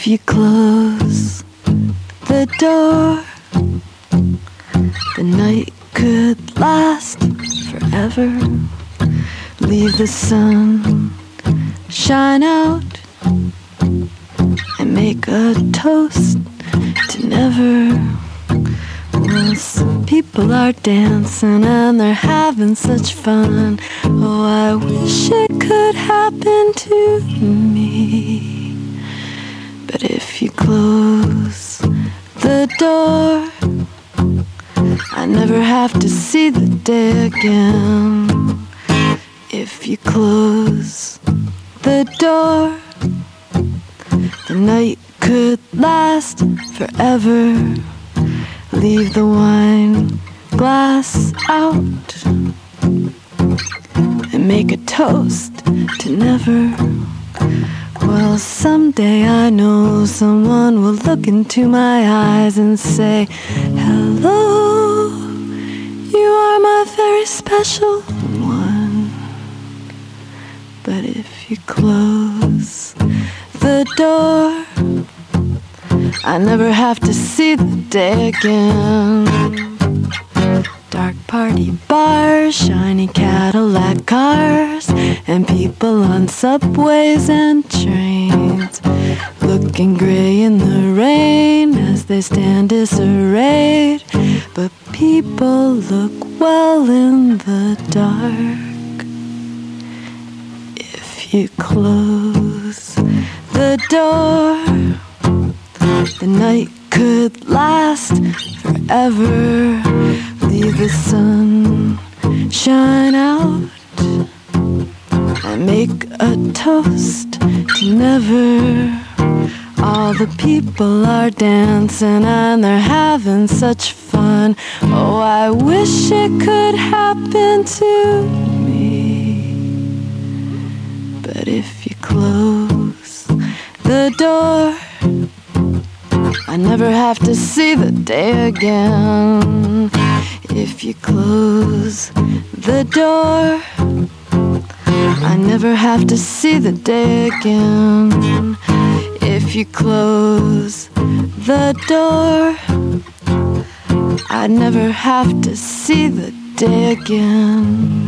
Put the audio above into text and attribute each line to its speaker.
Speaker 1: If you close the door, the night could last forever. Leave the sun shine out and make a toast to never. Well, some people are dancing and they're having such fun. Oh, I wish it could happen to me. But if you close the door, I never have to see the day again. If you close the door, the night could last forever. Leave the wine glass out and make a toast to never. Well, someday I know someone will look into my eyes and say, hello, you are my very special one. But if you close the door, I never have to see the day again. Dark party bars, shiny Cadillac cars, and people on subways and trains, looking gray in the rain as they stand disarrayed. But people look well in the dark. If you close the door, the night could last forever. Leave the sun shine out and make a toast to never. All the people are dancing and they're having such fun. Oh, I wish it could happen to me. But if you close the door, I never have to see the day again. If you close the door, I never have to see the day again. If you close the door, I never have to see the day again.